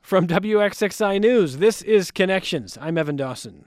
From WXXI News, this is Connections. I'm Evan Dawson.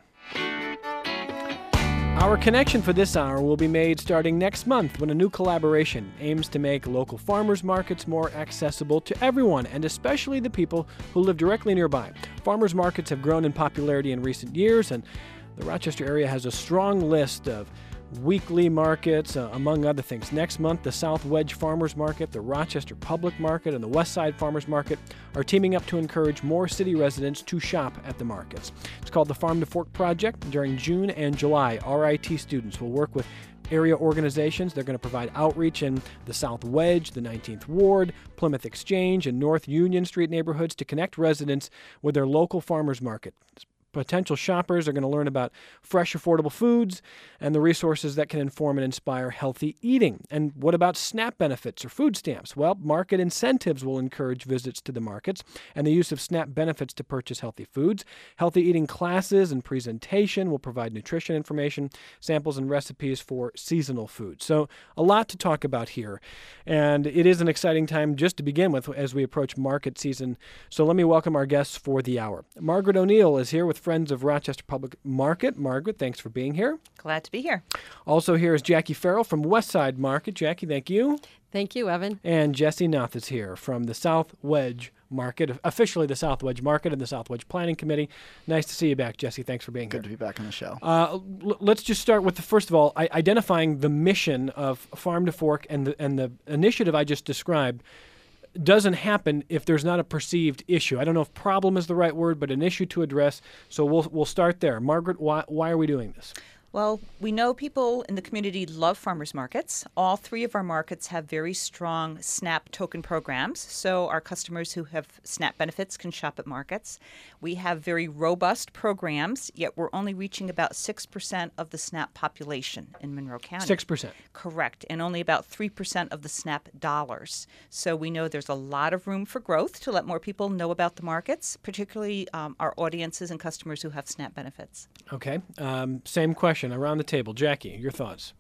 Our connection for this hour will be made starting next month when a new collaboration aims to make local farmers markets more accessible to everyone, and especially the people who live directly nearby. Farmers markets have grown in popularity in recent years, and the Rochester area has a strong list of weekly markets, among other things. Next month, the South Wedge Farmers Market, the Rochester Public Market, and the West Side Farmers Market are teaming up to encourage more city residents to shop at the markets. It's called the Farm to Fork Project. During June and July, RIT students will work with area organizations. They're going to provide outreach in the South Wedge, the 19th Ward, Plymouth Exchange, and North Union Street neighborhoods to connect residents with their local farmers market. Potential shoppers are going to learn about fresh, affordable foods and the resources that can inform and inspire healthy eating. And what about SNAP benefits or food stamps? Well, market incentives will encourage visits to the markets and the use of SNAP benefits to purchase healthy foods. Healthy eating classes and presentation will provide nutrition information, samples, and recipes for seasonal foods. So a lot to talk about here. And it is an exciting time just to begin with as we approach market season. So let me welcome our guests for the hour. Margaret O'Neill is here with Friends of Rochester Public Market. Margaret, thanks for being here. Glad to be here. Also here is Jackie Farrell from West Side Market. Jackie, thank you. Thank you, Evan. And Jesse Noth is here from the South Wedge Market, officially the South Wedge Market and the South Wedge Planning Committee. Nice to see you back, Jesse. Thanks for being here. Good to be back on the show. Let's just start with, first of all, identifying the mission of Farm to Fork and the initiative I just described doesn't happen if there's not a perceived issue. I don't know if problem is the right word, but an issue to address. So we'll start there. Margaret, why are we doing this? Well, we know people in the community love farmers markets. All three of our markets have very strong SNAP token programs, so our customers who have SNAP benefits can shop at markets. We have very robust programs, yet we're only reaching about 6% of the SNAP population in Monroe County. 6%? Correct, and only about 3% of the SNAP dollars. So we know there's a lot of room for growth to let more people know about the markets, particularly our audiences and customers who have SNAP benefits. Okay, same question around the table. Jackie, your thoughts?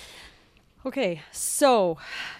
Okay, so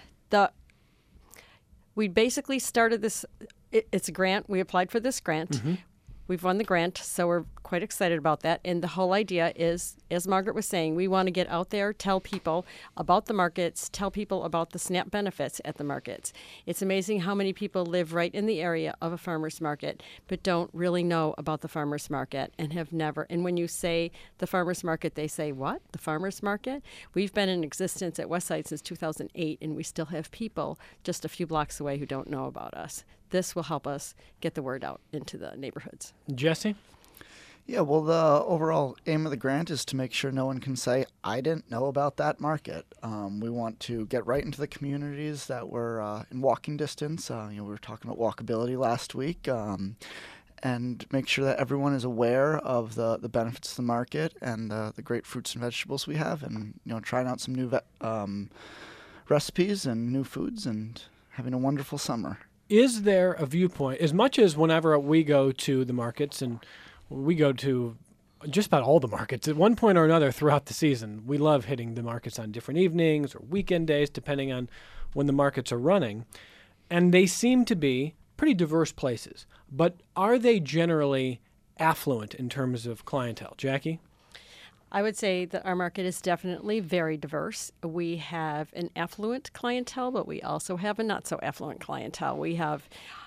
we basically started this. It's a grant. We applied for this grant. Mm-hmm. We've won the grant, so we're quite excited about that. And the whole idea is, as Margaret was saying, we want to get out there, tell people about the markets, tell people about the SNAP benefits at the markets. It's amazing how many people live right in the area of a farmer's market, but don't really know about the farmer's market and have never. And when you say the farmer's market, they say, what? The farmer's market? We've been in existence at Westside since 2008, and we still have people just a few blocks away who don't know about us. This will help us get the word out into the neighborhoods. Jesse? Yeah, well, the overall aim of the grant is to make sure no one can say, I didn't know about that market. We want to get right into the communities that were in walking distance. We were talking about walkability last week. And make sure that everyone is aware of the benefits of the market and the great fruits and vegetables we have, and trying out some new recipes and new foods and having a wonderful summer. Is there a viewpoint, as much as whenever we go to the markets, and we go to just about all the markets at one point or another throughout the season, we love hitting the markets on different evenings or weekend days, depending on when the markets are running, and they seem to be pretty diverse places. But are they generally affluent in terms of clientele? Jackie? I would say that our market is definitely very diverse. We have an affluent clientele, but we also have a not so affluent clientele. We have,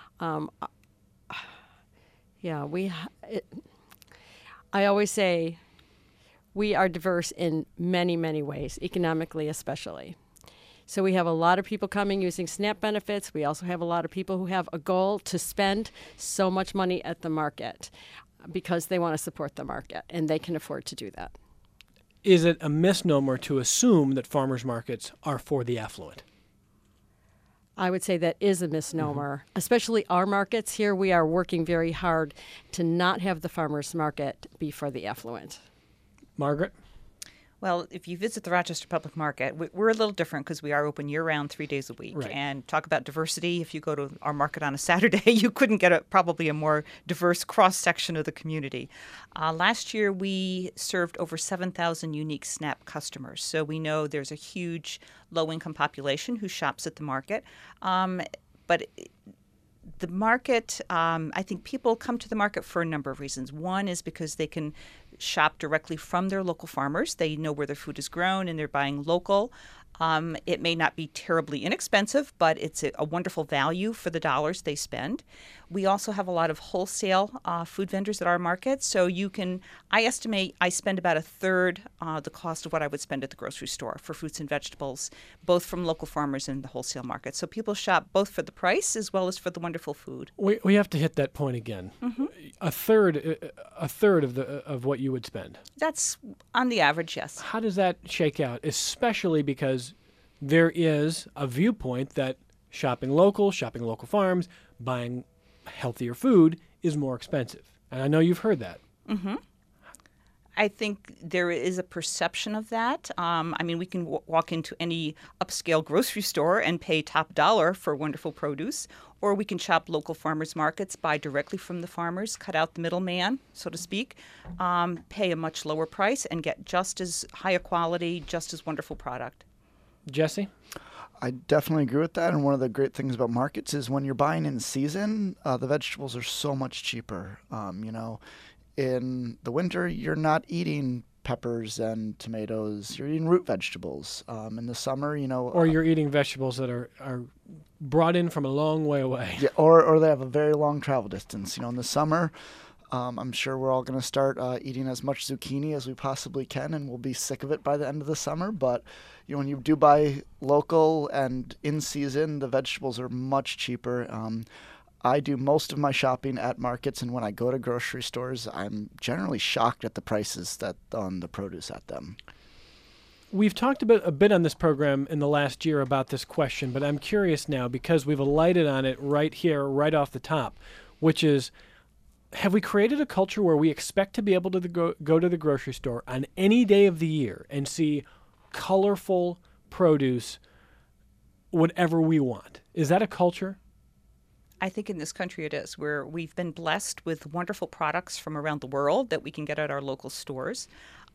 I always say we are diverse in many, many ways, economically especially. So we have a lot of people coming using SNAP benefits. We also have a lot of people who have a goal to spend so much money at the market because they want to support the market, and they can afford to do that. Is it a misnomer to assume that farmers markets are for the affluent? I would say that is a misnomer, especially our markets here. We are working very hard to not have the farmers market be for the affluent. Margaret? Well, if you visit the Rochester Public Market, we're a little different because we are open year-round, 3 days a week. Right. And talk about diversity, if you go to our market on a Saturday, you couldn't get probably a more diverse cross-section of the community. Last year, we served over 7,000 unique SNAP customers. So we know there's a huge low-income population who shops at the market. But The market, I think people come to the market for a number of reasons. One is because they can shop directly from their local farmers. They know where their food is grown and they're buying local. It may not be terribly inexpensive, but it's a wonderful value for the dollars they spend. We also have a lot of wholesale food vendors at our market. So I estimate I spend about a third the cost of what I would spend at the grocery store for fruits and vegetables, both from local farmers and the wholesale market. So people shop both for the price as well as for the wonderful food. We have to hit that point again. Mm-hmm. A third of what you would spend. That's on the average, yes. How does that shake out, especially because there is a viewpoint that shopping local farms, buying healthier food is more expensive. And I know you've heard that. Mm-hmm. I think there is a perception of that. We can walk into any upscale grocery store and pay top dollar for wonderful produce, or we can shop local farmers markets, buy directly from the farmers, cut out the middleman, so to speak, pay a much lower price, and get just as high a quality, just as wonderful product. Jesse? I definitely agree with that. And one of the great things about markets is when you're buying in season, the vegetables are so much cheaper. In the winter, you're not eating peppers and tomatoes. You're eating root vegetables. In the summer, or you're eating vegetables that are brought in from a long way away. Yeah, or they have a very long travel distance. In the summer, I'm sure we're all going to start eating as much zucchini as we possibly can, and we'll be sick of it by the end of the summer. But when you do buy local and in season, the vegetables are much cheaper. I do most of my shopping at markets, and when I go to grocery stores, I'm generally shocked at the prices that on the produce at them. We've talked a bit on this program in the last year about this question, but I'm curious now because we've alighted on it right here, right off the top, which is, have we created a culture where we expect to be able to go to the grocery store on any day of the year and see colorful produce, whatever we want? Is that a culture? I think in this country it is, where we've been blessed with wonderful products from around the world that we can get at our local stores.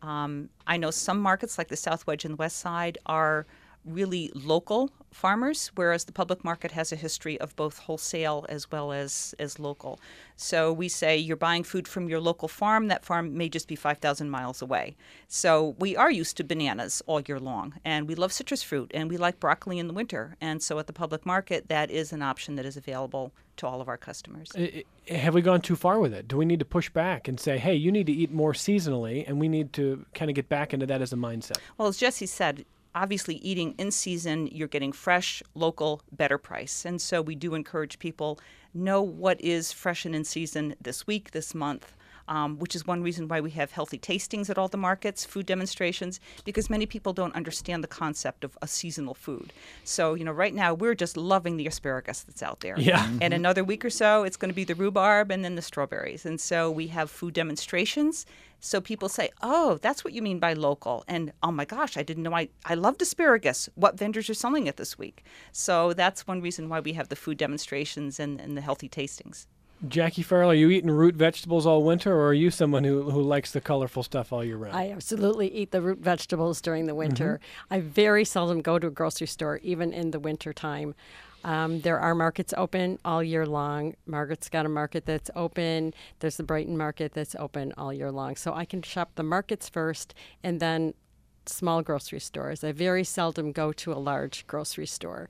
I know some markets like the South Wedge and the West Side are really local farmers, whereas the public market has a history of both wholesale as well as local. So we say you're buying food from your local farm. That farm may just be 5,000 miles away. So we are used to bananas all year long, and we love citrus fruit, and we like broccoli in the winter. And so at the public market, that is an option that is available to all of our customers. Have we gone too far with it? Do we need to push back and say, hey, you need to eat more seasonally, and we need to kind of get back into that as a mindset? Well, as Jesse said, obviously eating in season, you're getting fresh, local, better price. And so we do encourage people know what is fresh and in season this week, this month, which is one reason why we have healthy tastings at all the markets, food demonstrations, because many people don't understand the concept of a seasonal food. So, right now we're just loving the asparagus that's out there. Yeah. Mm-hmm. And another week or so, it's going to be the rhubarb and then the strawberries. And so we have food demonstrations. So people say, oh, that's what you mean by local. And, oh, my gosh, I didn't know. I loved asparagus. What vendors are selling it this week? So that's one reason why we have the food demonstrations and the healthy tastings. Jackie Farrell, are you eating root vegetables all winter, or are you someone who likes the colorful stuff all year round? I absolutely eat the root vegetables during the winter. Mm-hmm. I very seldom go to a grocery store, even in the winter time. There are markets open all year long. Margaret's got a market that's open. There's the Brighton market that's open all year long. So I can shop the markets first and then small grocery stores. I very seldom go to a large grocery store.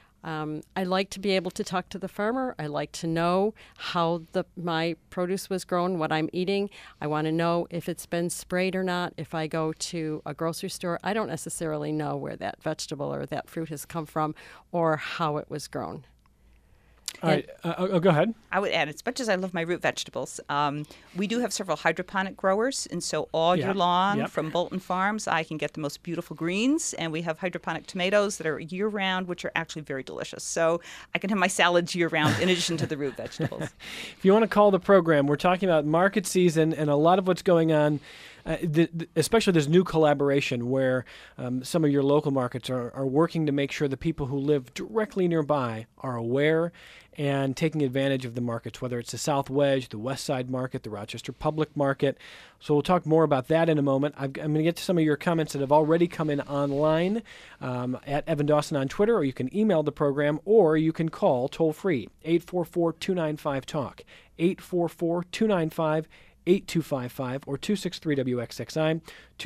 I like to be able to talk to the farmer. I like to know how my produce was grown, what I'm eating. I want to know if it's been sprayed or not. If I go to a grocery store, I don't necessarily know where that vegetable or that fruit has come from or how it was grown. All right. Go ahead. I would add, as much as I love my root vegetables, we do have several hydroponic growers. And so all year long from Bolton Farms, I can get the most beautiful greens. And we have hydroponic tomatoes that are year-round, which are actually very delicious. So I can have my salads year-round in addition to the root vegetables. If you want to call the program, we're talking about market season and a lot of what's going on especially this new collaboration where some of your local markets are working to make sure the people who live directly nearby are aware and taking advantage of the markets, whether it's the South Wedge, the West Side Market, the Rochester Public Market. So we'll talk more about that in a moment. I'm going to get to some of your comments that have already come in online at Evan Dawson on Twitter, or you can email the program, or you can call toll-free, 844-295-TALK, 844-295-8255 or 263-WXXI,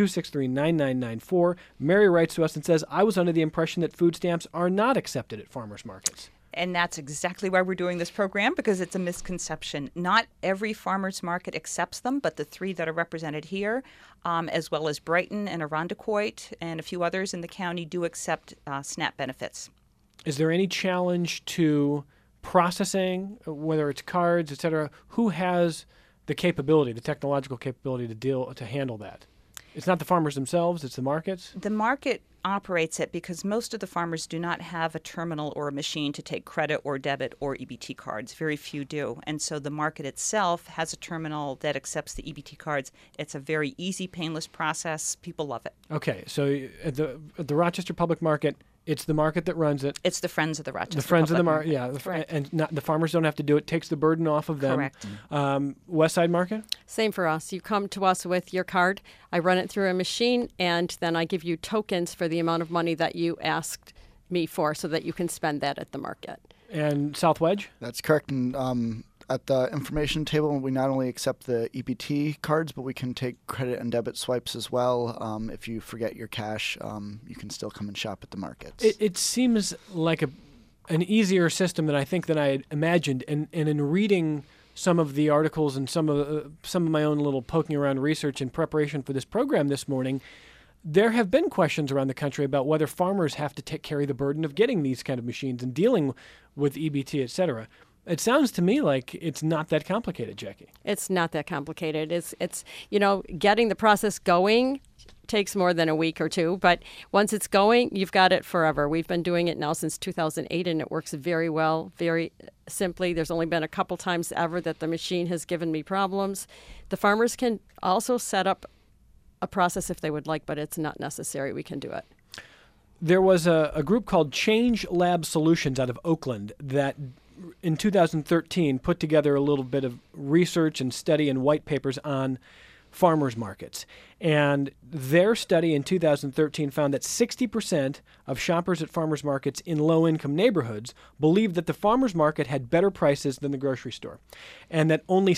263-9994. Mary writes to us and says, I was under the impression that food stamps are not accepted at farmers markets. And that's exactly why we're doing this program, because it's a misconception. Not every farmer's market accepts them, but the three that are represented here, as well as Brighton and Irondequoit and a few others in the county, do accept SNAP benefits. Is there any challenge to processing, whether it's cards, et cetera? Who has the capability, the technological capability to handle that? It's not the farmers themselves, it's the markets? The market operates it because most of the farmers do not have a terminal or a machine to take credit or debit or EBT cards. Very few do. And so the market itself has a terminal that accepts the EBT cards. It's a very easy, painless process. People love it. Okay, so at the Rochester Public Market, it's the market that runs it. It's the Friends of the Rochester The Friends of the Public Market, yeah. And the farmers don't have to do it. Takes the burden off of them. Correct. West Side Market? Same for us. You come to us with your card. I run it through a machine, and then I give you tokens for the amount of money that you asked me for so that you can spend that at the market. And South Wedge? That's correct. And at the information table, we not only accept the EBT cards, but we can take credit and debit swipes as well. If you forget your cash, you can still come and shop at the markets. It seems like an easier system than I had imagined. And in reading some of the articles and some of my own little poking around research in preparation for this program this morning, there have been questions around the country about whether farmers have to carry the burden of getting these kind of machines and dealing with EBT, et cetera. It sounds to me like it's not that complicated, Jackie. It's not that complicated. It's getting the process going takes more than a week or two, but once it's going, you've got it forever. We've been doing it now since 2008, and it works very well, very simply. There's only been a couple times ever that the machine has given me problems. The farmers can also set up a process if they would like, but it's not necessary. We can do it. There was a group called Change Lab Solutions out of Oakland that in 2013 put together a little bit of research and study and white papers on farmers markets. And their study in 2013 found that 60% of shoppers at farmers markets in low-income neighborhoods believed that the farmers market had better prices than the grocery store, and that only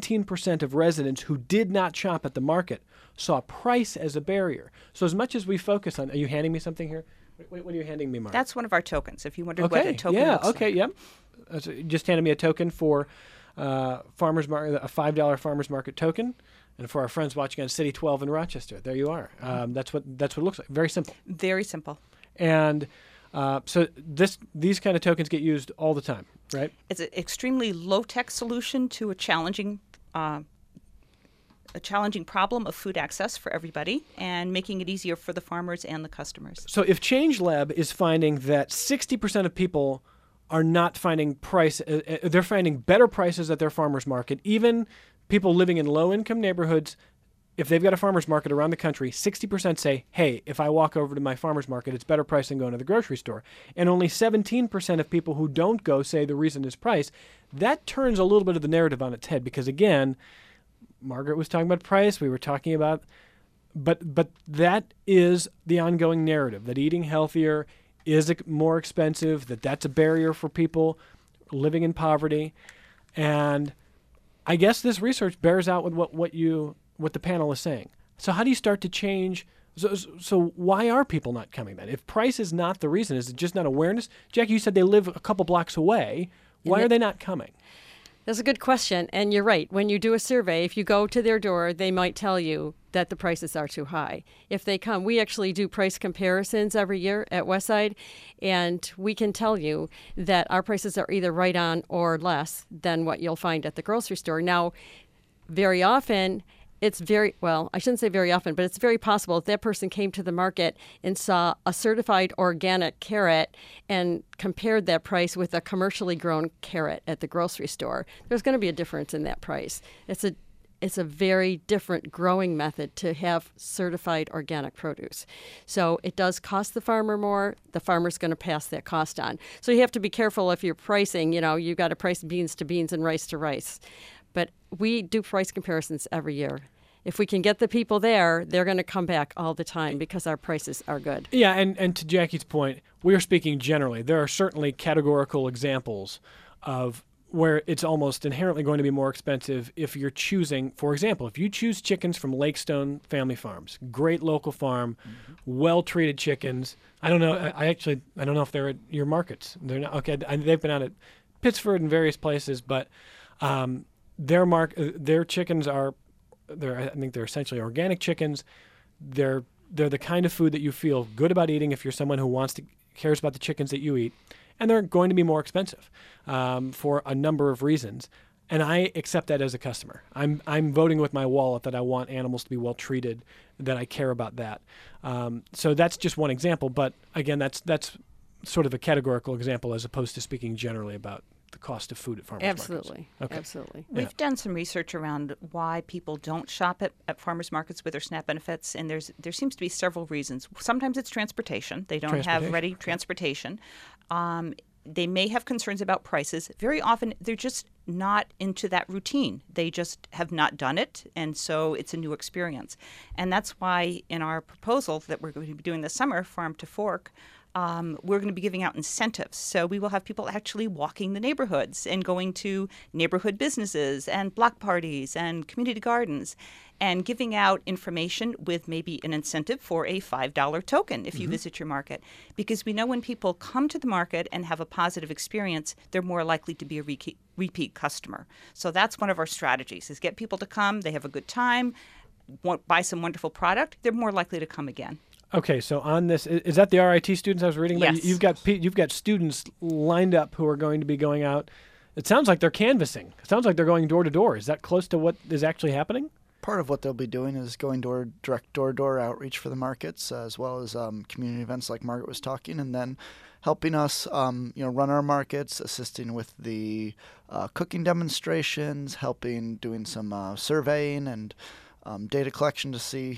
17% of residents who did not shop at the market saw price as a barrier. So as much as we focus on... Are you handing me something here? What are you handing me, Mark? That's one of our tokens. If you wondered what a token looks like. Yep. So you just handed me a token for farmers market, a $5 farmers market token, and for our friends watching on City 12 in Rochester, there you are. That's what it looks like. Very simple. Very simple. And so these kind of tokens get used all the time, right? It's an extremely low-tech solution to a challenging problem of food access for everybody, and making it easier for the farmers and the customers. So if Change Lab is finding that 60% of people are not finding they're finding better prices at their farmers market, even people living in low-income neighborhoods, if they've got a farmers market around the country, 60% say, hey, if I walk over to my farmers market, it's better price than going to the grocery store. And only 17% of people who don't go say the reason is price. That turns a little bit of the narrative on its head because, again, Margaret was talking about price. We were talking about, but that is the ongoing narrative, that eating healthier is more expensive, that's a barrier for people living in poverty. And I guess this research bears out with what the panel is saying. So how do you start to change? So why are people not coming then? If price is not the reason, is it just not awareness? Jackie, you said they live a couple blocks away. Why are they not coming? That's a good question, and you're right. When you do a survey, if you go to their door, they might tell you that the prices are too high. If they come, we actually do price comparisons every year at Westside, and we can tell you that our prices are either right on or less than what you'll find at the grocery store. Now, very often, I shouldn't say very often, but it's very possible if that person came to the market and saw a certified organic carrot and compared that price with a commercially grown carrot at the grocery store, there's going to be a difference in that price. it's a very different growing method to have certified organic produce. So it does cost the farmer more. The farmer's going to pass that cost on. So you have to be careful if you're pricing. You've got to price beans to beans and rice to rice. But we do price comparisons every year. If we can get the people there, they're going to come back all the time because our prices are good. Yeah, and to Jackie's point, we are speaking generally. There are certainly categorical examples of where it's almost inherently going to be more expensive if you're choosing, for example, if you choose chickens from Lakestone Family Farms, great local farm, well-treated chickens. I don't know. I don't know if they're at your markets. They're not. Okay, they've been out at Pittsford and various places, but their chickens are. I think they're essentially organic chickens. They're the kind of food that you feel good about eating if you're someone who cares about the chickens that you eat, and they're going to be more expensive for a number of reasons. And I accept that as a customer. I'm voting with my wallet that I want animals to be well treated, that I care about that. So that's just one example. But again, that's sort of a categorical example as opposed to speaking generally about the cost of food at farmers markets. Okay. Absolutely. We've done some research around why people don't shop at farmers markets with their SNAP benefits, and there seems to be several reasons. Sometimes it's transportation. They don't have ready transportation. They may have concerns about prices. Very often, they're just not into that routine. They just have not done it, and so it's a new experience. And that's why in our proposal that we're going to be doing this summer, Farm to Fork, we're going to be giving out incentives. So we will have people actually walking the neighborhoods and going to neighborhood businesses and block parties and community gardens and giving out information with maybe an incentive for a $5 token if you visit your market. Because we know when people come to the market and have a positive experience, they're more likely to be a repeat customer. So that's one of our strategies, is get people to come, they have a good time, buy some wonderful product, they're more likely to come again. Okay, so on this, is that the RIT students I was reading about? Yes. You've got students lined up who are going to be going out. It sounds like they're canvassing. It sounds like they're going door to door. Is that close to what is actually happening? Part of what they'll be doing is going direct door-to-door outreach for the markets, as well as community events like Margaret was talking, and then helping us run our markets, assisting with the cooking demonstrations, doing some surveying and data collection to see,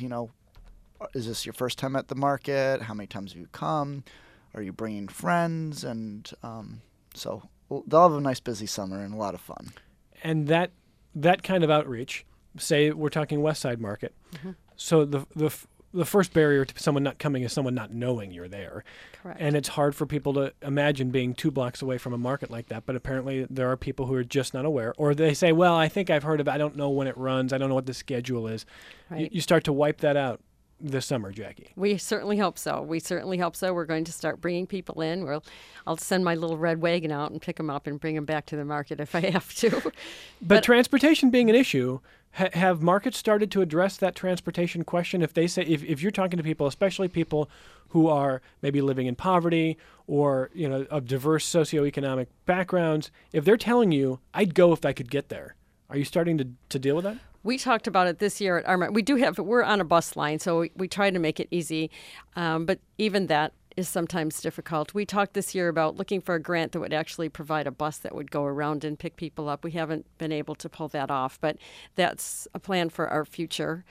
is this your first time at the market? How many times have you come? Are you bringing friends? And so they'll have a nice busy summer and a lot of fun. And that kind of outreach, say we're talking West Side Market. So the first barrier to someone not coming is someone not knowing you're there. Correct. And it's hard for people to imagine being 2 blocks away from a market like that. But apparently there are people who are just not aware. Or they say, well, I think I've heard of it. I don't know when it runs. I don't know what the schedule is. Right. You start to wipe that out this summer, Jackie. We certainly hope so. We're going to start bringing people in. I'll send my little red wagon out and pick them up and bring them back to the market if I have to. But transportation being an issue, have markets started to address that transportation question? If they say, if you're talking to people, especially people who are maybe living in poverty or of diverse socioeconomic backgrounds, if they're telling you, I'd go if I could get there, are you starting to deal with that? We talked about it this year at our market. We're on a bus line, so we try to make it easy, but even that is sometimes difficult. We talked this year about looking for a grant that would actually provide a bus that would go around and pick people up. We haven't been able to pull that off, but that's a plan for our future.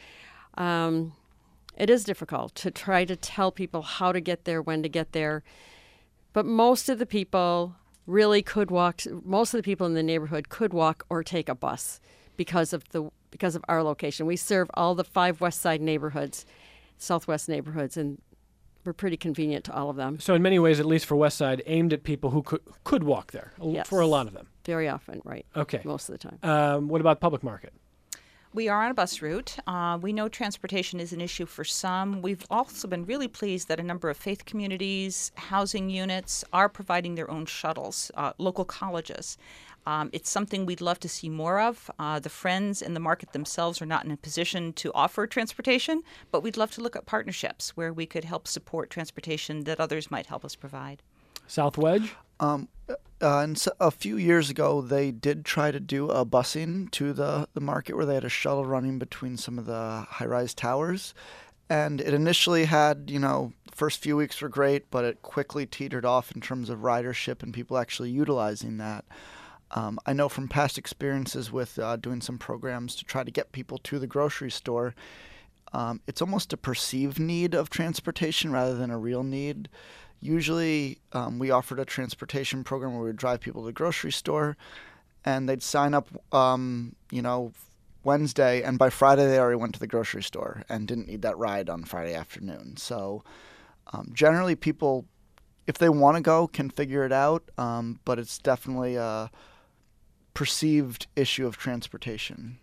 It is difficult to try to tell people how to get there, when to get there, but most of the people really could walk. Most of the people in the neighborhood could walk or take a bus because of our location. We serve all the 5 West Side neighborhoods, Southwest neighborhoods, and we're pretty convenient to all of them. So in many ways, at least for West Side, aimed at people who could walk there, Yes. For a lot of them. Very often, right. Okay. Most of the time. What about public market? We are on a bus route. We know transportation is an issue for some. We've also been really pleased that a number of faith communities, housing units are providing their own shuttles, local colleges. It's something we'd love to see more of. The Friends and the market themselves are not in a position to offer transportation, but we'd love to look at partnerships where we could help support transportation that others might help us provide. South Wedge? And so a few years ago, they did try to do a busing to the market where they had a shuttle running between some of the high-rise towers. And it initially had, the first few weeks were great, but it quickly teetered off in terms of ridership and people actually utilizing that. I know from past experiences with doing some programs to try to get people to the grocery store, it's almost a perceived need of transportation rather than a real need. Usually, we offered a transportation program where we would drive people to the grocery store, and they'd sign up, Wednesday, and by Friday they already went to the grocery store and didn't need that ride on Friday afternoon. So generally people, if they want to go, can figure it out, but it's definitely a perceived issue of transportation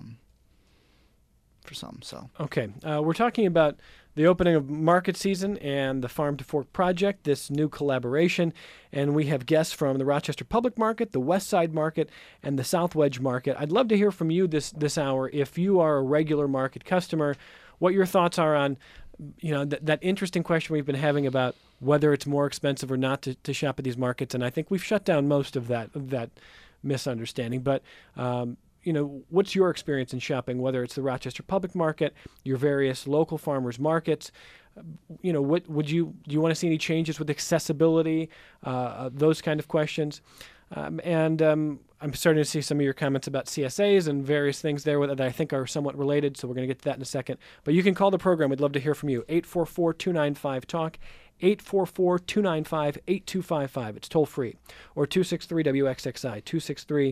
for some. So Okay, we're talking about the opening of market season and the Farm to Fork Project, this new collaboration, and we have guests from the Rochester Public Market, the West Side Market, and the South Wedge Market. I'd love to hear from you this hour. If you are a regular market customer, what your thoughts are on that interesting question we've been having about whether it's more expensive or not to shop at these markets, and I think we've shut down most of that misunderstanding. But what's your experience in shopping, whether it's the Rochester Public Market, your various local farmers markets? What do you want to see any changes with accessibility, those kind of questions? And I'm starting to see some of your comments about CSAs and various things there that I think are somewhat related, so we're going to get to that in a second. But you can call the program. We'd love to hear from you. 844-295-TALK, 844-295-8255. It's toll free. Or 263-WXXI,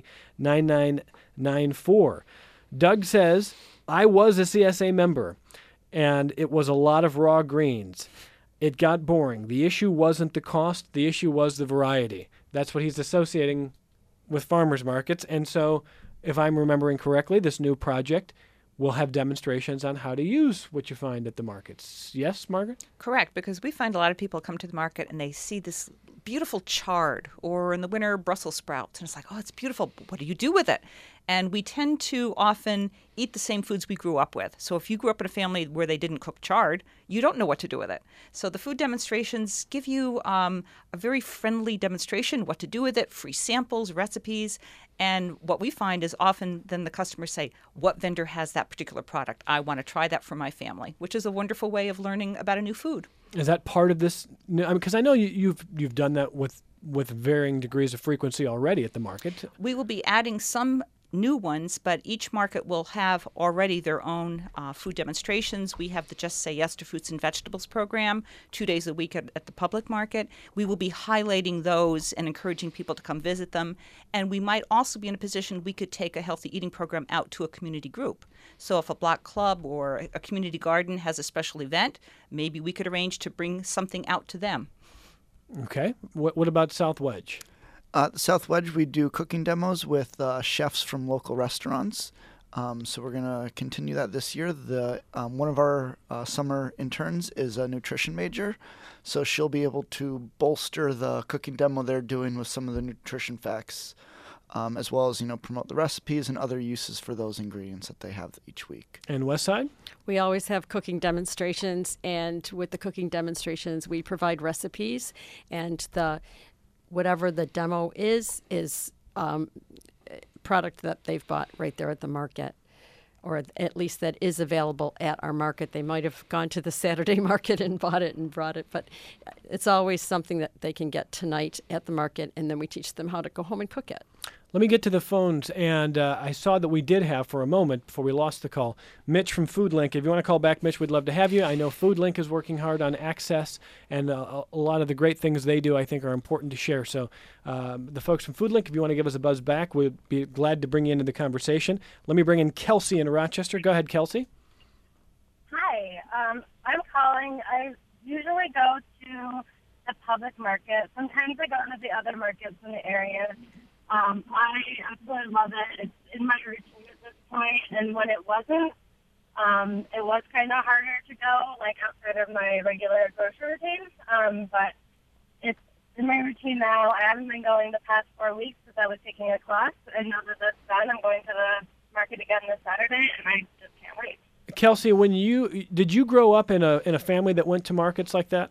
263-9994. Doug says, I was a CSA member, and it was a lot of raw greens. It got boring. The issue wasn't the cost. The issue was the variety. That's what he's associating with farmers markets. And so, if I'm remembering correctly, this new project will have demonstrations on how to use what you find at the markets. Yes, Margaret? Correct, because we find a lot of people come to the market and they see this beautiful chard, or in the winter, Brussels sprouts. And it's like, oh, it's beautiful. What do you do with it? And we tend to often eat the same foods we grew up with. So if you grew up in a family where they didn't cook chard, you don't know what to do with it. So the food demonstrations give you a very friendly demonstration, what to do with it, free samples, recipes. And what we find is often then the customers say, what vendor has that particular product? I want to try that for my family, which is a wonderful way of learning about a new food. Is that part of this? Because I know you've done that with varying degrees of frequency already at the market. We will be adding some new ones, but each market will have already their own food demonstrations. We have the Just Say Yes to Fruits and Vegetables program 2 days a week at the public market. We will be highlighting those and encouraging people to come visit them. And we might also be in a position we could take a healthy eating program out to a community group. So if a block club or a community garden has a special event, maybe we could arrange to bring something out to them. Okay. What about South Wedge? South Wedge, we do cooking demos with chefs from local restaurants. So we're going to continue that this year. One of our summer interns is a nutrition major, so she'll be able to bolster the cooking demo they're doing with some of the nutrition facts, as well as promote the recipes and other uses for those ingredients that they have each week. And Westside? We always have cooking demonstrations, and with the cooking demonstrations, we provide recipes, and whatever the demo is product that they've bought right there at the market, or at least that is available at our market. They might have gone to the Saturday market and bought it and brought it, but it's always something that they can get tonight at the market, and then we teach them how to go home and cook it. Let me get to the phones, and I saw that we did have, for a moment, before we lost the call, Mitch from FoodLink. If you want to call back, Mitch, we'd love to have you. I know FoodLink is working hard on access, and a lot of the great things they do, I think, are important to share. So the folks from FoodLink, if you want to give us a buzz back, we'd be glad to bring you into the conversation. Let me bring in Kelsey in Rochester. Go ahead, Kelsey. Hi. I'm calling. I usually go to the public market. Sometimes I go to the other markets in the area. I absolutely love it. It's in my routine at this point, and when it wasn't, it was kind of harder to go, like outside of my regular grocery routine. But it's in my routine now. I haven't been going the past 4 weeks because I was taking a class, and now that that's done, I'm going to the market again this Saturday, and I just can't wait. Kelsey, did you grow up in a family that went to markets like that?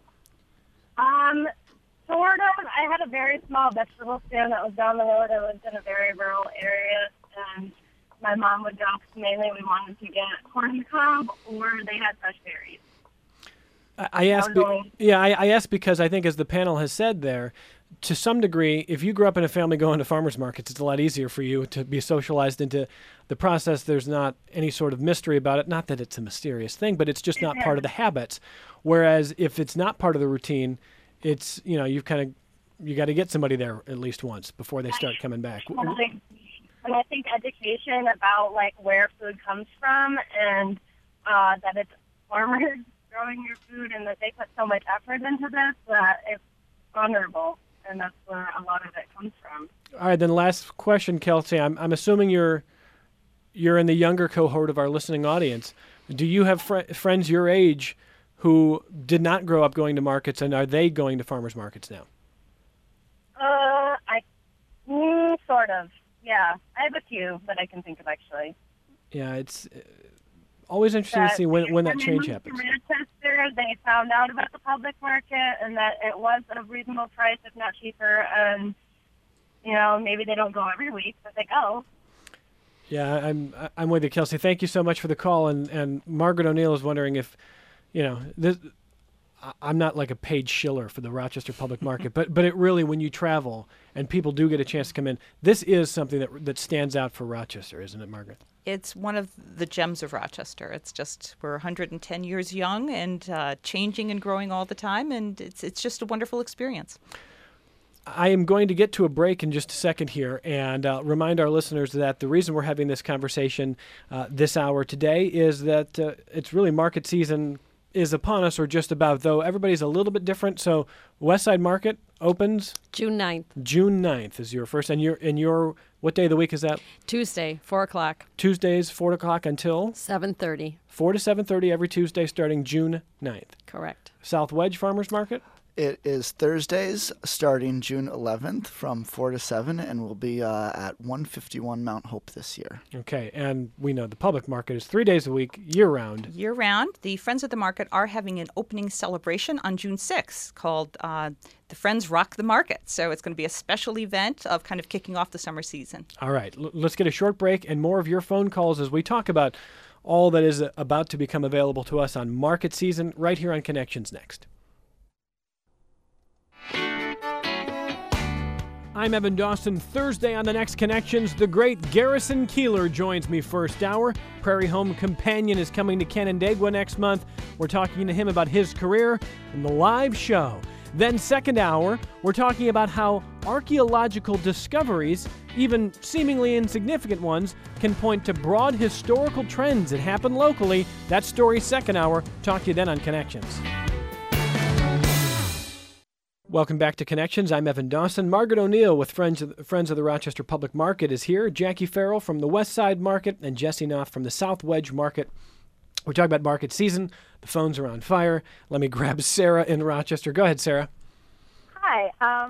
Sort of. I had a very small vegetable stand that was down the road. I lived in a very rural area, and my mom would go because mainly we wanted to get corn on the cob, or they had fresh berries. I asked because I think, as the panel has said there, to some degree, if you grew up in a family going to farmers markets, it's a lot easier for you to be socialized into the process. There's not any sort of mystery about it. Not that it's a mysterious thing, but it's just not part of the habits. Whereas if it's not part of the routine, it's, you got to get somebody there at least once before they start coming back. And I think education about like where food comes from and that it's farmers growing your food and that they put so much effort into this that it's honorable, and that's where a lot of it comes from. All right, then last question, Kelsey. I'm assuming you're in the younger cohort of our listening audience. Do you have friends your age who did not grow up going to markets, and are they going to farmers markets now? Sort of. Yeah, I have a few that I can think of, actually. Yeah, it's always interesting to see when that change happens. In Manchester, they found out about the public market and that it was a reasonable price, if not cheaper. And, maybe they don't go every week, but they go. Yeah, I'm with you, Kelsey. Thank you so much for the call. And Margaret O'Neill is wondering if, this. I'm not like a Paige Schiller for the Rochester Public Market, but it really, when you travel and people do get a chance to come in, this is something that stands out for Rochester, isn't it, Margaret? It's one of the gems of Rochester. It's just, we're 110 years young and changing and growing all the time, and it's just a wonderful experience. I am going to get to a break in just a second here and remind our listeners that the reason we're having this conversation this hour today is that it's really market season is upon us, or just about, though everybody's a little bit different. So Westside Market opens June 9th. June 9th is your first, and your what day of the week is that? Tuesday, 4 o'clock. Tuesdays, 4 o'clock until? 7:30. 4 to 7:30 every Tuesday starting June 9th. Correct. South Wedge Farmers Market? It is Thursdays starting June 11th from 4 to 7, and we'll be at 151 Mount Hope this year. Okay, and we know the public market is 3 days a week, year-round. Year-round. The Friends of the Market are having an opening celebration on June 6th called The Friends Rock the Market. So it's going to be a special event of kind of kicking off the summer season. All right, let's get a short break and more of your phone calls as we talk about all that is about to become available to us on market season right here on Connections next. I'm Evan Dawson. Thursday on the next Connections, the great Garrison Keillor joins me first hour. Prairie Home Companion is coming to Canandaigua next month. We're talking to him about his career and the live show. Then second hour, we're talking about how archaeological discoveries, even seemingly insignificant ones, can point to broad historical trends that happen locally. That story second hour. Talk to you then on Connections. Welcome back to Connections. I'm Evan Dawson. Margaret O'Neill with Friends of the Rochester Public Market is here. Jackie Farrell from the West Side Market and Jesse Knopf from the South Wedge Market. We're talking about market season. The phones are on fire. Let me grab Sarah in Rochester. Go ahead, Sarah. Hi.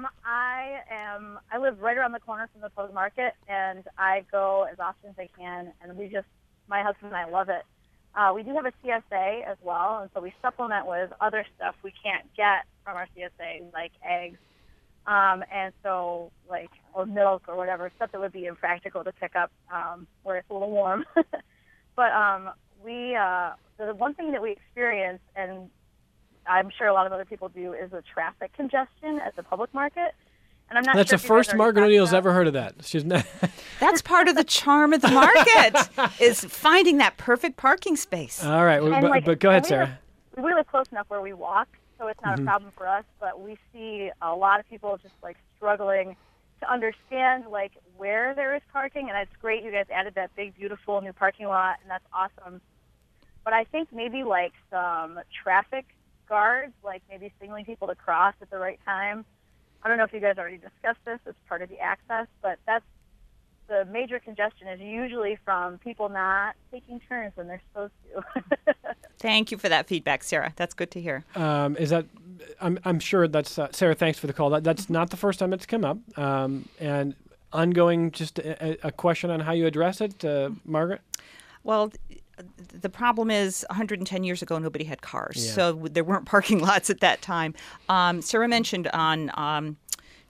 I live right around the corner from the public market, and I go as often as I can, and my husband and I love it. We do have a CSA as well, and so we supplement with other stuff we can't get from our CSA, like eggs, and so or milk or whatever, stuff that would be impractical to pick up where it's a little warm. But the one thing that we experience, and I'm sure a lot of other people do, is the traffic congestion at the public market. And I'm not That's sure the first Margaret O'Neill's ever heard of that. She's not. That's part of the charm of the market, is finding that perfect parking space. All right, but go ahead, Sarah. We live close enough where we walk, so it's not a problem for us. But we see a lot of people just struggling to understand where there is parking, and it's great you guys added that big, beautiful new parking lot, and that's awesome. But I think maybe some traffic guards, maybe signaling people to cross at the right time. I don't know if you guys already discussed this as part of the access, but that's the major congestion is usually from people not taking turns when they're supposed to. Thank you for that feedback, Sarah. That's good to hear. I'm sure that's Sarah. Thanks for the call. That's not the first time it's come up, and ongoing. Just a question on how you address it, Margaret. Well, the problem is 110 years ago, nobody had cars. Yeah. So there weren't parking lots at that time. Sarah mentioned on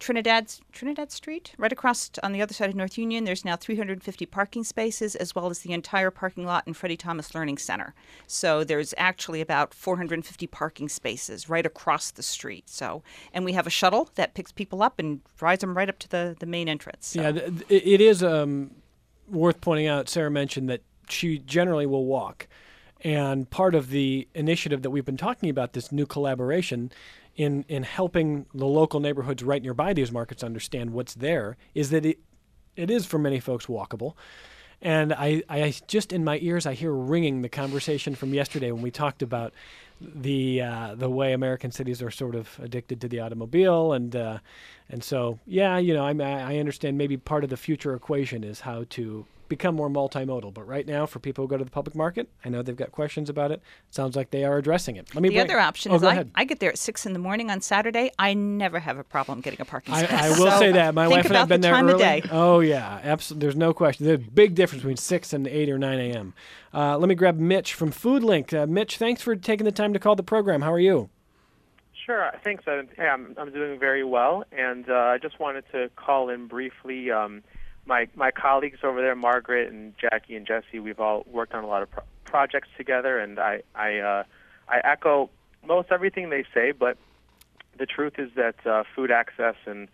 Trinidad Street, right across on the other side of North Union. There's now 350 parking spaces, as well as the entire parking lot in Freddie Thomas Learning Center. So there's actually about 450 parking spaces right across the street. So, and we have a shuttle that picks people up and drives them right up to the main entrance. So. Yeah, it is worth pointing out. Sarah mentioned that she generally will walk. And part of the initiative that we've been talking about, this new collaboration in helping the local neighborhoods right nearby these markets understand what's there, is that it is for many folks walkable. And I just in my ears, I hear ringing the conversation from yesterday when we talked about the way American cities are sort of addicted to the automobile. And so, yeah, I understand maybe part of the future equation is how to become more multimodal. But right now, for people who go to the public market, I know they've got questions about it. Sounds like they are addressing it. The other option is I get there at 6 in the morning on Saturday. I never have a problem getting a parking space. I will say that. My wife and I have been there early. Think about the time of day. Oh, yeah. Absolutely. There's no question. There's a big difference between 6 and 8 or 9 a.m. Let me grab Mitch from FoodLink. Mitch, thanks for taking the time to call the program. How are you? Sure. Thanks. I'm doing very well. And I just wanted to call in briefly. My colleagues over there, Margaret and Jackie and Jesse, we've all worked on a lot of projects together, and I echo most everything they say. But the truth is that food access and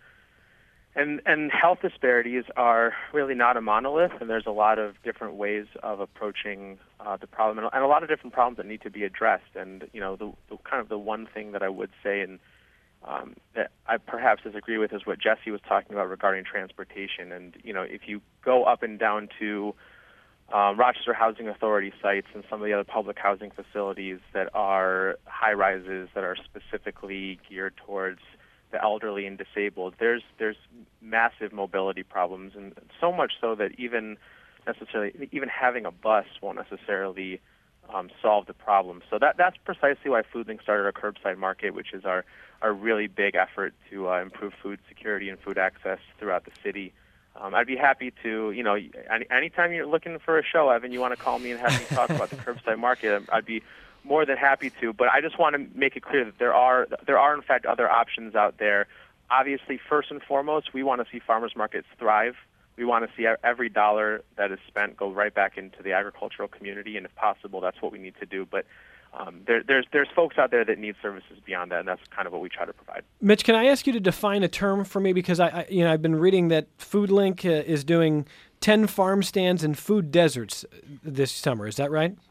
health disparities are really not a monolith, and there's a lot of different ways of approaching the problem, and a lot of different problems that need to be addressed. And the kind of the one thing that I would say and that I perhaps disagree with is what Jesse was talking about regarding transportation. And, if you go up and down to Rochester Housing Authority sites and some of the other public housing facilities that are high-rises that are specifically geared towards the elderly and disabled, there's massive mobility problems, and so much so that even having a bus won't necessarily solve the problem. So that's precisely why FoodLink started a curbside market, which is our really big effort to improve food security and food access throughout the city. I'd be happy to, anytime you're looking for a show, Evan, you want to call me and have me talk about the curbside market, I'd be more than happy to. But I just want to make it clear that there are in fact other options out there. Obviously, first and foremost, we want to see farmers markets thrive. We want to see every dollar that is spent go right back into the agricultural community, and if possible, that's what we need to do. But there's folks out there that need services beyond that, and that's kind of what we try to provide. Mitch, can I ask you to define a term for me? Because I've been reading that FoodLink is doing 10 farm stands in food deserts this summer. Is that right?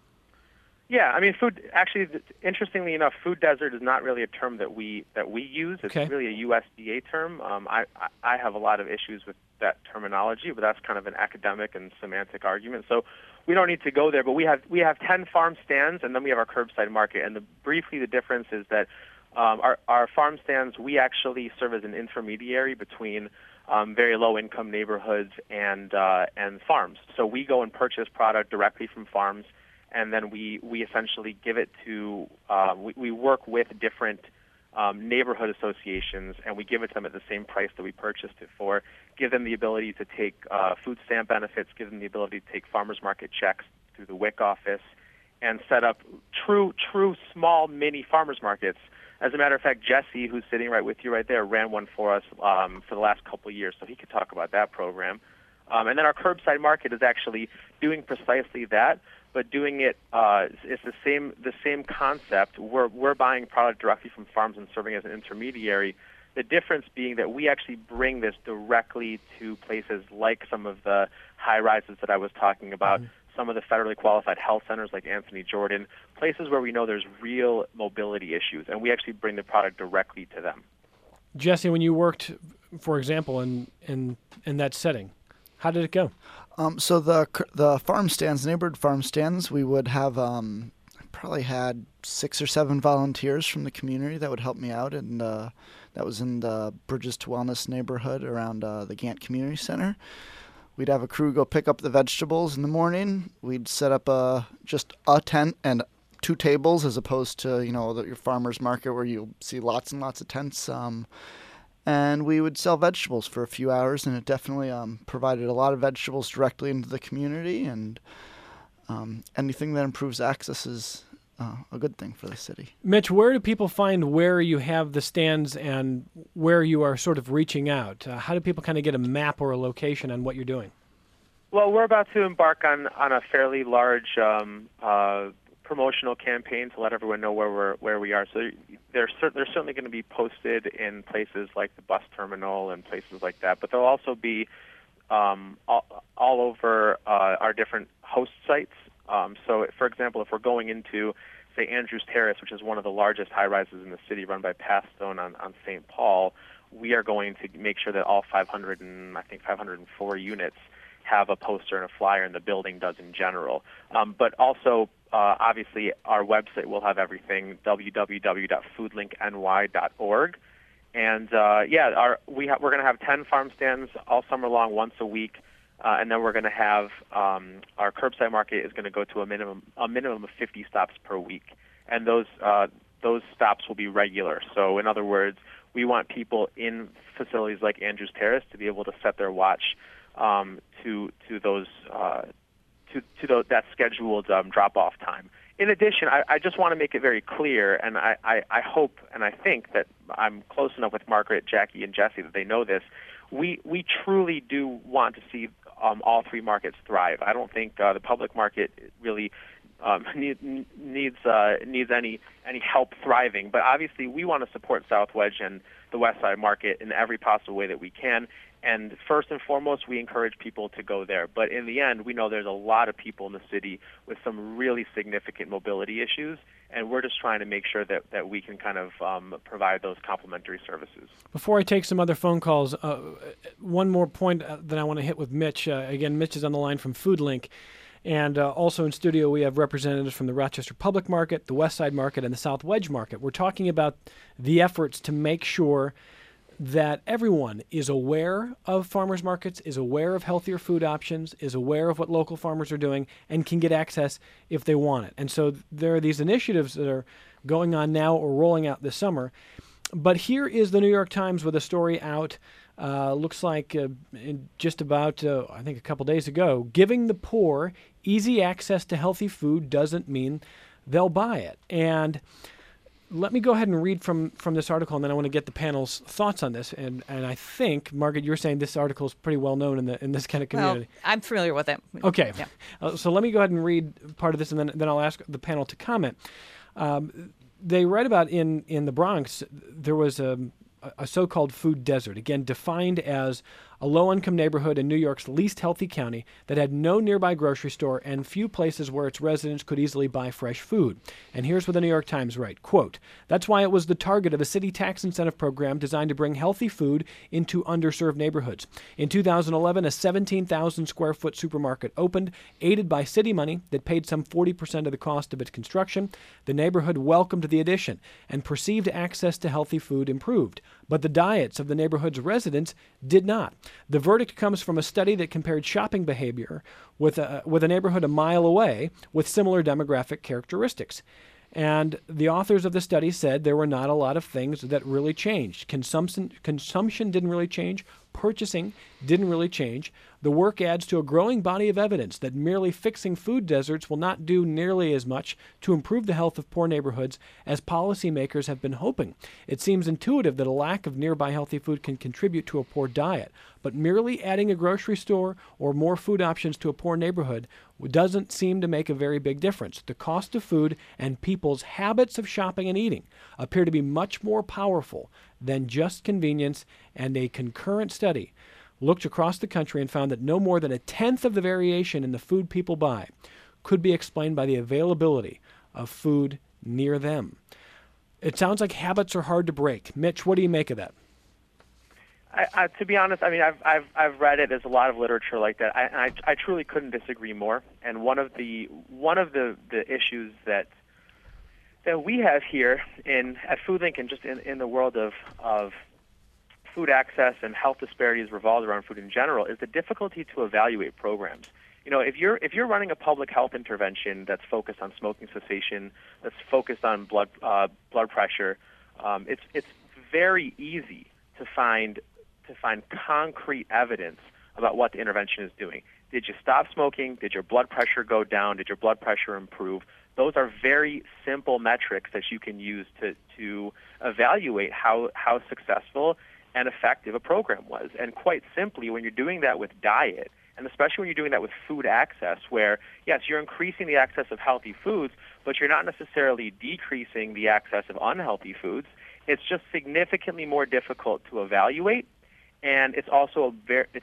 Yeah, I mean, actually, interestingly enough, food desert is not really a term that we use. It's really a USDA term. I have a lot of issues with that terminology, but that's kind of an academic and semantic argument. So we don't need to go there. But we have 10 farm stands, and then we have our curbside market. And briefly, the difference is that our farm stands, we actually serve as an intermediary between very low-income neighborhoods and farms. So we go and purchase product directly from farms, and then we essentially give it to we work with different neighborhood associations, and we give it to them at the same price that we purchased it for, give them the ability to take food stamp benefits, give them the ability to take farmers market checks through the WIC office, and set up true small mini farmers markets. As a matter of fact, Jesse, who's sitting right with you right there, ran one for us for the last couple of years, so he could talk about that program. And then our curbside market is actually doing precisely that, but doing it it's the same concept. We're buying product directly from farms and serving as an intermediary. The difference being that we actually bring this directly to places like some of the high rises that I was talking about, some of the federally qualified health centers like Anthony Jordan, places where we know there's real mobility issues, and we actually bring the product directly to them. Jesse, when you worked, for example, in that setting, how did it go? So the farm stands, neighborhood farm stands, we would have probably had 6 or 7 volunteers from the community that would help me out, and that was in the Bridges to Wellness neighborhood around the Gant Community Center. We'd have a crew go pick up the vegetables in the morning. We'd set up just a tent and 2 tables, as opposed to your farmer's market where you'll see lots and lots of tents. And we would sell vegetables for a few hours, and it definitely provided a lot of vegetables directly into the community. And anything that improves access is a good thing for the city. Mitch, where do people find where you have the stands and where you are sort of reaching out? How do people kind of get a map or a location on what you're doing? Well, we're about to embark on a fairly large promotional campaign to let everyone know where we are. So they're certainly going to be posted in places like the bus terminal and places like that. But they'll also be all over our different host sites. So, for example, if we're going into, say, Andrews Terrace, which is one of the largest high-rises in the city, run by Pastone on St. Paul, we are going to make sure that all 504 units have a poster and a flyer, and the building does in general. But also, obviously, our website will have everything, www.foodlinkny.org. And, we're going to have 10 farm stands all summer long, once a week. And then we're going to have our curbside market is going to go to a minimum of 50 stops per week, and those stops will be regular. So, in other words, we want people in facilities like Andrews Terrace to be able to set their watch to that scheduled drop-off time. In addition, I just want to make it very clear, and I hope and I think that I'm close enough with Margaret, Jackie, and Jesse that they know this. We truly do want to see all three markets thrive. I don't think the public market really needs any help thriving. But obviously, we want to support South Wedge and the West Side Market in every possible way that we can. And first and foremost, we encourage people to go there. But in the end, we know there's a lot of people in the city with some really significant mobility issues, and we're just trying to make sure that we can kind of provide those complementary services. Before I take some other phone calls, one more point that I want to hit with Mitch. Again, Mitch is on the line from FoodLink. And also in studio, we have representatives from the Rochester Public Market, the West Side Market, and the South Wedge Market. We're talking about the efforts to make sure that everyone is aware of farmers markets, is aware of healthier food options, is aware of what local farmers are doing, and can get access if they want it. And so there are these initiatives that are going on now or rolling out this summer. But here is the New York Times with a story out, looks like in just about, I think a couple days ago, giving the poor easy access to healthy food doesn't mean they'll buy it. And let me go ahead and read from this article, and then I want to get the panel's thoughts on this. And I think, Margaret, you're saying this article is pretty well known in this kind of community. Well, I'm familiar with it. Okay. Yeah. So let me go ahead and read part of this, and then I'll ask the panel to comment. They write about in the Bronx, there was a so-called food desert, again defined as a low-income neighborhood in New York's least healthy county that had no nearby grocery store and few places where its residents could easily buy fresh food. And here's what the New York Times write, quote, "That's why it was the target of a city tax incentive program designed to bring healthy food into underserved neighborhoods. In 2011, a 17,000-square-foot supermarket opened, aided by city money that paid some 40% of the cost of its construction. The neighborhood welcomed the addition, and perceived access to healthy food improved. But the diets of the neighborhood's residents did not. The verdict comes from a study that compared shopping behavior with a neighborhood a mile away with similar demographic characteristics. And the authors of the study said there were not a lot of things that really changed. Consumption didn't really change. Purchasing didn't really change. The work adds to a growing body of evidence that merely fixing food deserts will not do nearly as much to improve the health of poor neighborhoods as policymakers have been hoping. It seems intuitive that a lack of nearby healthy food can contribute to a poor diet, but merely adding a grocery store or more food options to a poor neighborhood doesn't seem to make a very big difference. The cost of food and people's habits of shopping and eating appear to be much more powerful than just convenience, and a concurrent study looked across the country and found that no more than a tenth of the variation in the food people buy could be explained by the availability of food near them." It sounds like habits are hard to break. Mitch, what do you make of that? To be honest, I mean, I've read it. There's a lot of literature like that. I truly couldn't disagree more. And one of the issues that we have here at FoodLink and just in the world of food access and health disparities revolved around food in general is the difficulty to evaluate programs. You know, if you're running a public health intervention that's focused on smoking cessation, that's focused on blood pressure, it's very easy to find concrete evidence about what the intervention is doing. Did you stop smoking? Did your blood pressure go down? Did your blood pressure improve? Those are very simple metrics that you can use to evaluate how successful and effective a program was. And quite simply, when you're doing that with diet, and especially when you're doing that with food access, where, yes, you're increasing the access of healthy foods, but you're not necessarily decreasing the access of unhealthy foods, it's just significantly more difficult to evaluate, and it's also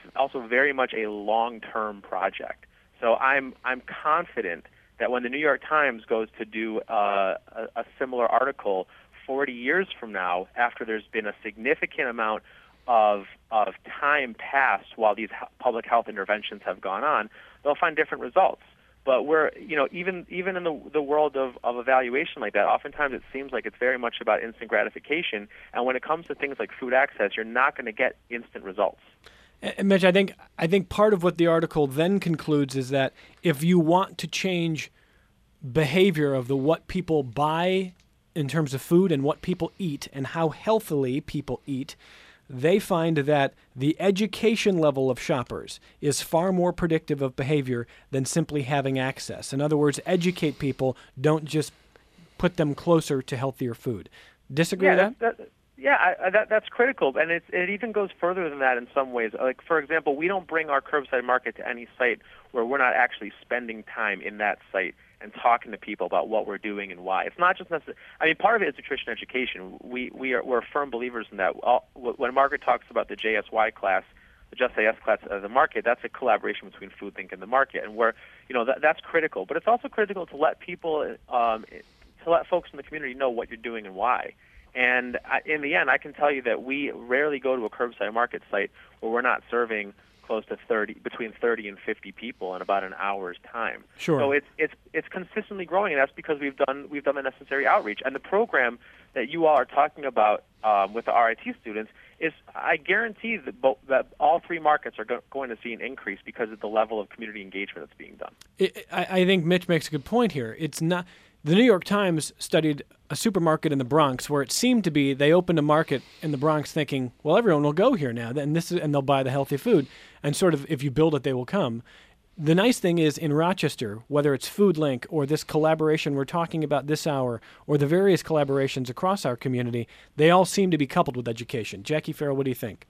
very much a long-term project. So I'm confident that when the New York Times goes to do a similar article 40 years from now, after there's been a significant amount of time passed while these public health interventions have gone on, they'll find different results. But we're, even in the world of evaluation like that, oftentimes it seems like it's very much about instant gratification. And when it comes to things like food access, you're not going to get instant results. And Mitch, I think part of what the article then concludes is that if you want to change behavior of what people buy in terms of food and what people eat and how healthily people eat, they find that the education level of shoppers is far more predictive of behavior than simply having access. In other words, educate people, don't just put them closer to healthier food. Disagree with that? That's critical, and it even goes further than that in some ways. Like, for example, we don't bring our curbside market to any site where we're not actually spending time in that site and talking to people about what we're doing and why. It's not just necessarily. I mean, part of it is nutrition education. We're firm believers in that. When Margaret talks about the JSY class, the Just Say Yes class of the market, that's a collaboration between FoodLink and the market, and that's critical. But it's also critical to let people, to let folks in the community know what you're doing and why. And in the end, I can tell you that we rarely go to a curbside market site where we're not serving close to between 30 and 50 people in about an hour's time. Sure. So it's consistently growing, and that's because we've done the necessary outreach. And the program that you all are talking about with the RIT students is, I guarantee that all three markets are going to see an increase because of the level of community engagement that's being done. I think Mitch makes a good point here. It's not. The New York Times studied a supermarket in the Bronx where it seemed to be they opened a market in the Bronx thinking, well, everyone will go here now, and they'll buy the healthy food, and sort of if you build it, they will come. The nice thing is in Rochester, whether it's FoodLink or this collaboration we're talking about this hour or the various collaborations across our community, they all seem to be coupled with education. Jackie Farrell, what do you think?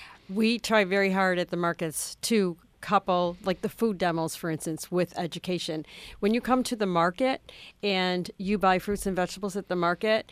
We try very hard at the markets to couple, like the food demos, for instance, with education. When you come to the market and you buy fruits and vegetables at the market,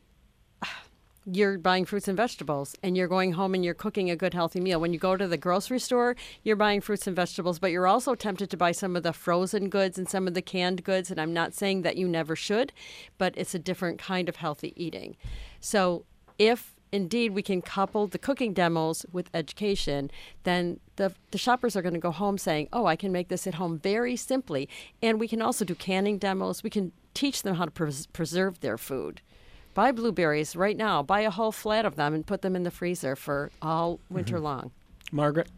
you're buying fruits and vegetables and you're going home and you're cooking a good, healthy meal. When you go to the grocery store, you're buying fruits and vegetables, but you're also tempted to buy some of the frozen goods and some of the canned goods. And I'm not saying that you never should, but it's a different kind of healthy eating. So if indeed we can couple the cooking demos with education, then the shoppers are going to go home saying, oh, I can make this at home very simply. And we can also do canning demos. We can teach them how to preserve their food. Buy blueberries right now. Buy a whole flat of them and put them in the freezer for all winter long. Margaret?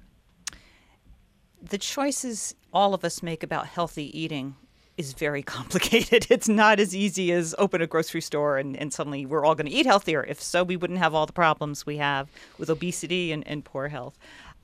The choices all of us make about healthy eating is very complicated. It's not as easy as open a grocery store and suddenly we're all going to eat healthier. If so, we wouldn't have all the problems we have with obesity and poor health.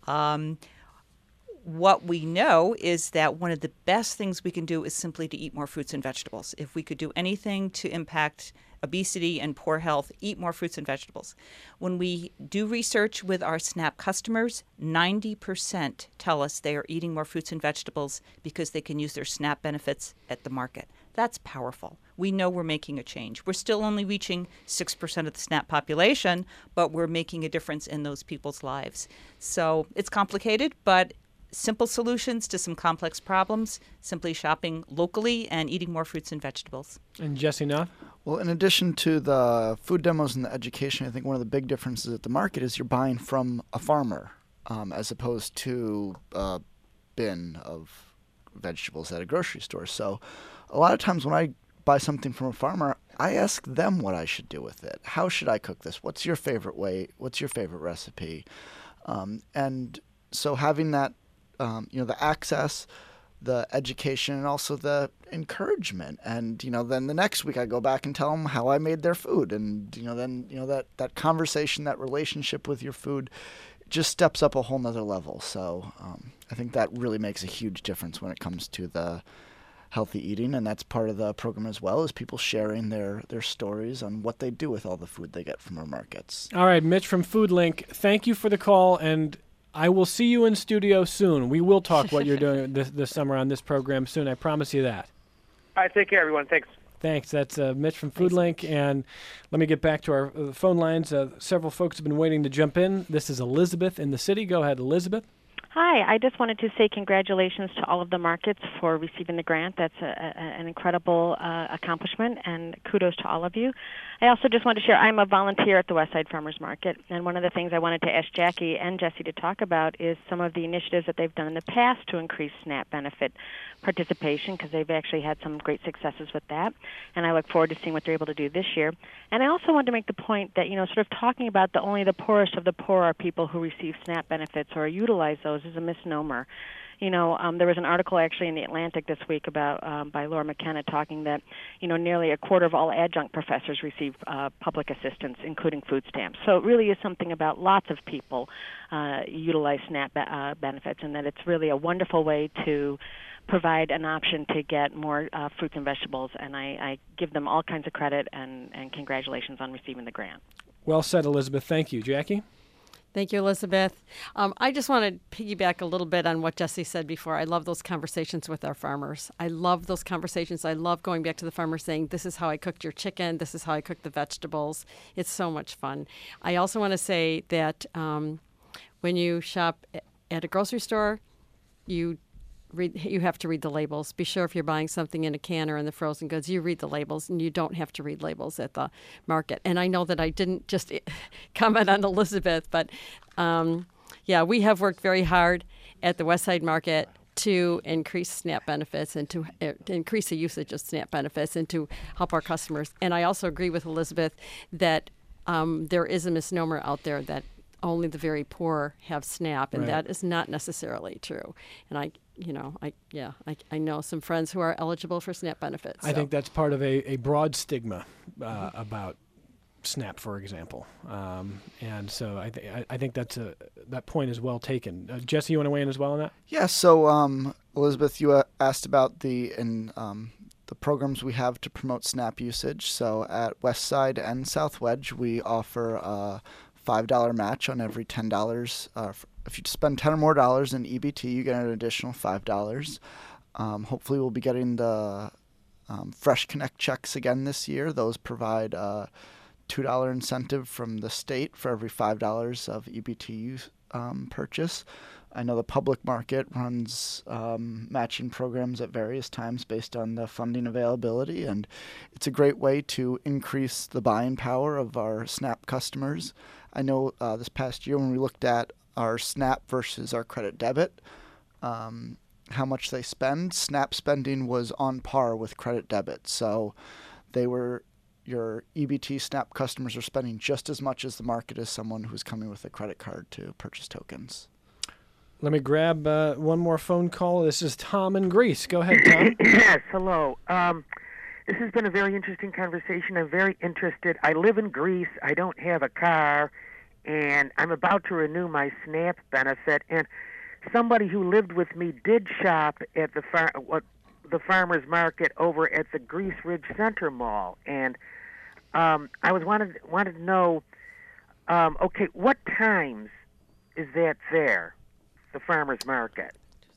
What we know is that one of the best things we can do is simply to eat more fruits and vegetables. If we could do anything to impact obesity and poor health, eat more fruits and vegetables. When we do research with our SNAP customers, 90% tell us they are eating more fruits and vegetables because they can use their SNAP benefits at the market. That's powerful. We know we're making a change. We're still only reaching 6% of the SNAP population, but we're making a difference in those people's lives. So it's complicated, but simple solutions to some complex problems, simply shopping locally and eating more fruits and vegetables. And Jesse Knopf? Well, in addition to the food demos and the education, I think one of the big differences at the market is you're buying from a farmer as opposed to a bin of vegetables at a grocery store. So a lot of times when I buy something from a farmer, I ask them what I should do with it. How should I cook this? What's your favorite way? What's your favorite recipe? And so having that, the access, the education, and also the encouragement. And, then the next week I go back and tell them how I made their food. And, then, that conversation, that relationship with your food just steps up a whole nother level. So I think that really makes a huge difference when it comes to the healthy eating, and that's part of the program as well, is people sharing their stories on what they do with all the food they get from our markets. All right, Mitch from FoodLink, thank you for the call, and I will see you in studio soon. We will talk what you're doing this summer on this program soon. I promise you that. All right, take care, everyone. Thanks. Thanks. That's Mitch from FoodLink. And let me get back to our phone lines. Several folks have been waiting to jump in. This is Elizabeth in the city. Go ahead, Elizabeth. Hi, I just wanted to say congratulations to all of the markets for receiving the grant. That's an incredible accomplishment, and kudos to all of you. I also just wanted to share, I'm a volunteer at the Westside Farmers Market, and one of the things I wanted to ask Jackie and Jesse to talk about is some of the initiatives that they've done in the past to increase SNAP benefit participation, because they've actually had some great successes with that, and I look forward to seeing what they're able to do this year. And I also wanted to make the point that, sort of talking about only the poorest of the poor are people who receive SNAP benefits or utilize those is a misnomer. There was an article actually in the Atlantic this week about by Laura McKenna talking that nearly a quarter of all adjunct professors receive public assistance, including food stamps. So it really is something about lots of people utilize SNAP benefits, and that it's really a wonderful way to provide an option to get more fruits and vegetables. And I give them all kinds of credit and congratulations on receiving the grant. Well said, Elizabeth. Thank you. Jackie? Thank you, Elizabeth. I just want to piggyback a little bit on what Jesse said before. I love those conversations with our farmers. I love those conversations. I love going back to the farmer saying, this is how I cooked your chicken. This is how I cooked the vegetables. It's so much fun. I also want to say that when you shop at a grocery store, you have to read the labels. Be sure if you're buying something in a can or in the frozen goods, you read the labels, and you don't have to read labels at the market. And I know that I didn't just comment on Elizabeth, but we have worked very hard at the Westside Market to increase SNAP benefits and to increase the usage of SNAP benefits and to help our customers. And I also agree with Elizabeth that there is a misnomer out there that only the very poor have SNAP, and Right. that is not necessarily true. And I know some friends who are eligible for SNAP benefits. I think that's part of a broad stigma about SNAP, for example. And so I think that point is well taken. Jesse, you want to weigh in as well on that? Yeah, so Elizabeth, you asked about the programs we have to promote SNAP usage. So at Westside and South Wedge, we offer a $5 match on every $10. If you spend $10 or more in EBT, you get an additional $5. Hopefully, we'll be getting the Fresh Connect checks again this year. Those provide a $2 incentive from the state for every $5 of EBT purchase. I know the public market runs matching programs at various times based on the funding availability, and it's a great way to increase the buying power of our SNAP customers. I know this past year when we looked at our SNAP versus our credit debit, how much they spend, SNAP spending was on par with credit debit. So your EBT SNAP customers are spending just as much as the market as someone who's coming with a credit card to purchase tokens. Let me grab one more phone call. This is Tom in Greece. Go ahead, Tom. Yes, hello. This has been a very interesting conversation. I'm very interested. I live in Greece. I don't have a car, and I'm about to renew my SNAP benefit. And somebody who lived with me did shop at the farmers market over at the Greece Ridge Center Mall, and I wanted to know, okay, what times is that there, the farmers market?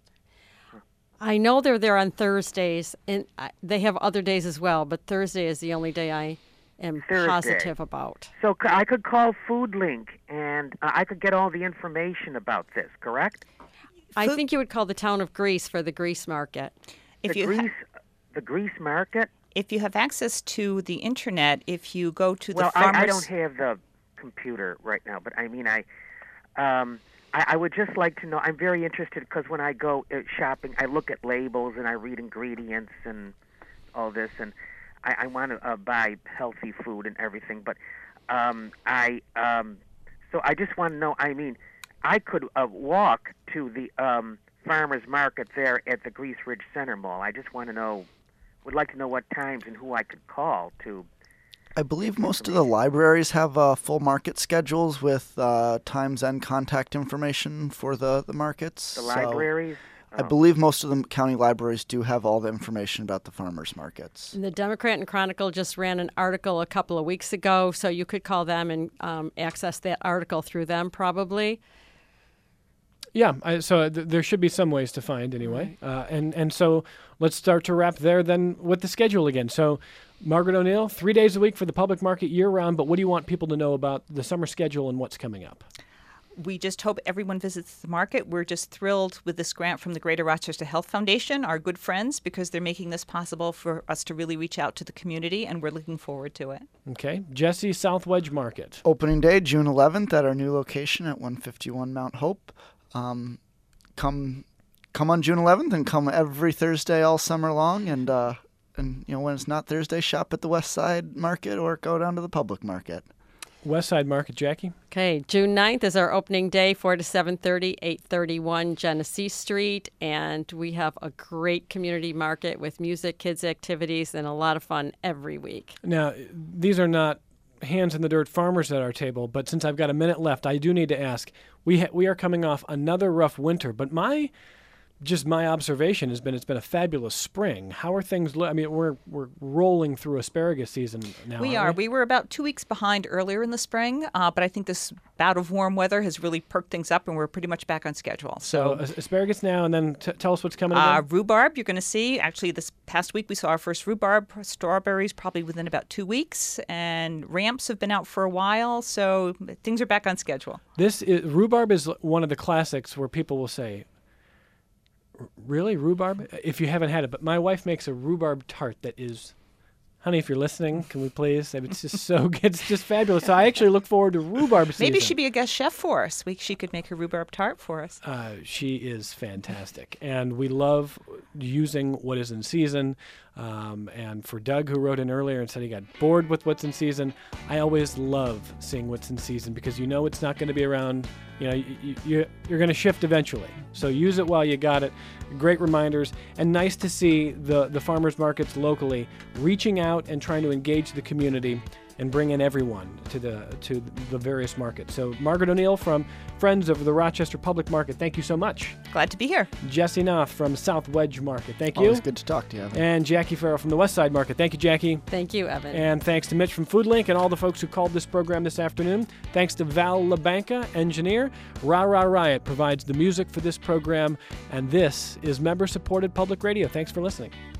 I know they're there on Thursdays, and they have other days as well, but Thursday is the only day I am positive about. So I could call FoodLink, and I could get all the information about this, correct? I think you would call the town of Greece for the Greece market. The Greece market? If you have access to the internet, if you go to the Well, farmers... I don't have the computer right now, but I mean, I would just like to know. I'm very interested because when I go shopping, I look at labels and I read ingredients and all this, and I want to buy healthy food and everything. But so I just want to know. I mean, I could walk to the farmers market there at the Greece Ridge Center Mall. I just want to know. Would like to know what times and who I could call to I believe most of the libraries have full market schedules with times and contact information for the markets. The libraries? I believe most of the county libraries do have all the information about the farmers markets. And the Democrat and Chronicle just ran an article a couple of weeks ago, so you could call them and access that article through them probably. Yeah, so there should be some ways to find anyway. And so let's start to wrap there then with the schedule again. So Margaret O'Neill, 3 days a week for the public market year-round, but what do you want people to know about the summer schedule and what's coming up? We just hope everyone visits the market. We're just thrilled with this grant from the Greater Rochester Health Foundation, our good friends, because they're making this possible for us to really reach out to the community, and we're looking forward to it. Okay. Jesse, South Wedge Market. Opening day, June 11th at our new location at 151 Mount Hope. Come on June 11th and come every Thursday all summer long, and when it's not Thursday, shop at the West Side Market or go down to the public market. West Side Market, Jackie. Okay, June 9th is our opening day, 4 to 7:30, 831 Genesee Street, and we have a great community market with music, kids activities, and a lot of fun every week. Now, these are not hands in the dirt farmers at our table, but since I've got a minute left, I do need to ask. We are coming off another rough winter, but my observation has been it's been a fabulous spring. How are things? I mean, we're rolling through asparagus season now. We are. We were about 2 weeks behind earlier in the spring, but I think this bout of warm weather has really perked things up, and we're pretty much back on schedule. So asparagus now, and then tell us what's coming again. Rhubarb, you're going to see. Actually, this past week we saw our first rhubarb. Strawberries probably within about 2 weeks, and ramps have been out for a while, so things are back on schedule. Rhubarb is one of the classics where people will say, really, rhubarb? If you haven't had it. But my wife makes a rhubarb tart that is, honey, if you're listening, can we please? It's just it's just fabulous. So I actually look forward to rhubarb season. Maybe she'd be a guest chef for us. She could make a rhubarb tart for us. She is fantastic. And we love using what is in season. And for Doug, who wrote in earlier and said he got bored with what's in season, I always love seeing what's in season because it's not going to be around. You're going to shift eventually. So use it while you got it. Great reminders. And nice to see the farmers markets locally reaching out and trying to engage the community and bring in everyone to the various markets. So Margaret O'Neill from Friends of the Rochester Public Market, thank you so much. Glad to be here. Jesse Knopf from South Wedge Market, thank you. Always good to talk to you, Evan. And Jackie Farrell from the West Side Market. Thank you, Jackie. Thank you, Evan. And thanks to Mitch from FoodLink and all the folks who called this program this afternoon. Thanks to Val LaBanca, engineer. Ra Ra Riot provides the music for this program. And this is member-supported public radio. Thanks for listening.